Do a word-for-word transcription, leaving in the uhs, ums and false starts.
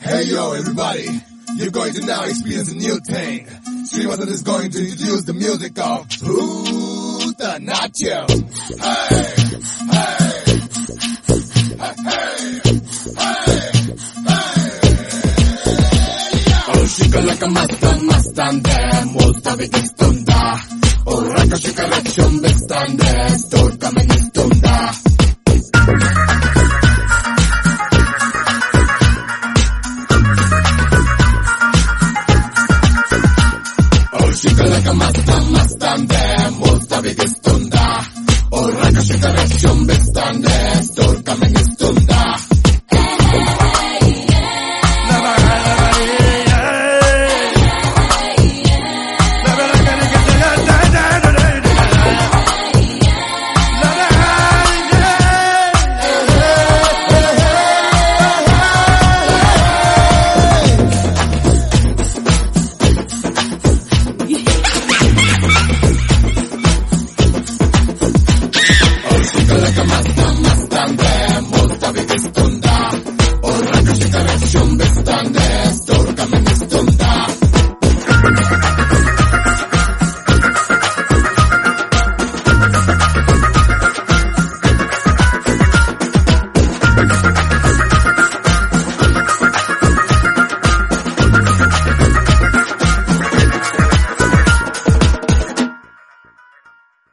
Hey yo everybody, you're going to now experience a new thing. Srivasan is going to introduce the music of Bhutanatyam. Hey, hey, hey, hey, hey. Oh shikalaka mastan mastan de, mustavigistunda. Oh raka shikarachum bistande, store coming istunda. Shikalaka mastan mastan de, mustavigistunda. Oh raka shikarachum bistande, store coming istunda. Mastan mastan de, mustavigistunda. Oh raka shikarachum